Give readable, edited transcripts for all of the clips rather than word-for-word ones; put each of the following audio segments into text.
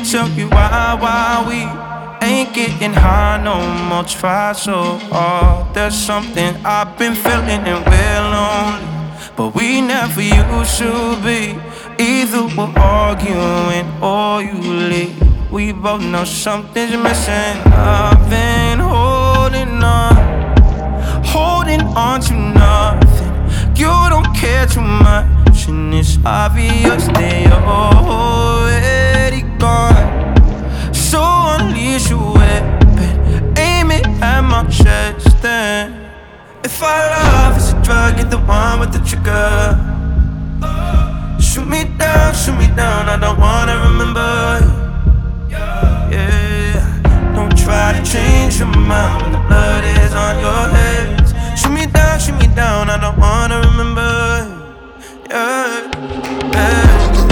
tell you why we ain't getting high no more. Try so hard. There's something I've been feeling and we're lonely, but we never used to be. Either we're arguing or you leave. We both know something's missing. I've been holding on to nothing. You don't care too much, and it's obvious that you're already gone. So unleash your weapon, aim it at my chest. Then, if our love is a drug, you're the one with the trigger. Shoot me down, I don't wanna remember you. Yeah, don't try to change your mind when the blood is on your hands. Shoot me down, I don't wanna remember you. Yeah, yeah.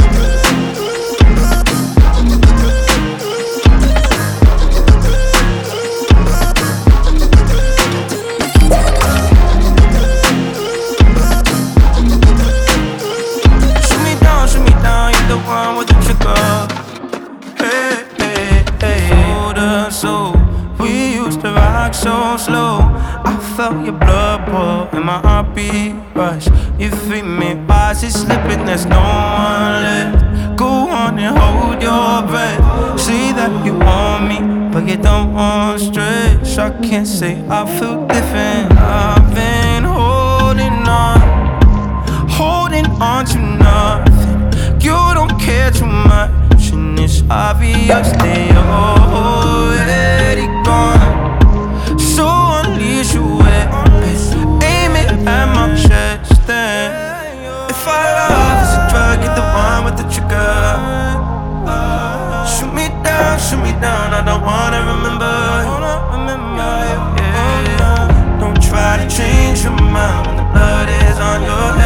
The one with the trigger. Hey, hey, hey. Hold us so we used to rock so slow. I felt your blood pour and my heartbeat rush. You feed me fast, it's slipping, there's no one left. Go on and hold your breath. Say that you want me, but you don't want stretch. I can't say I feel different. I've been holding on to nothing. You don't care too much, and it's obvious that you're already gone. So unleash your weapon, aim it at my chest. Then, if our love is a drug, you're the one with the trigger. Shoot me down, I don't wanna remember you. Yeah, don't try to change your mind when the blood is on your head.